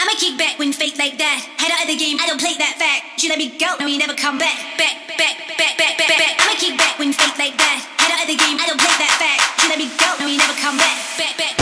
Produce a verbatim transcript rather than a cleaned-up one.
I'ma kick back when fake like that. Head out of the game, I don't play that fact. You let me go, no, you never come back. Back, back, back, back, back, back. I'ma kick back when fake like that. Head out of the game, I don't play that fact. You let me go, no, you never come back. Back, back.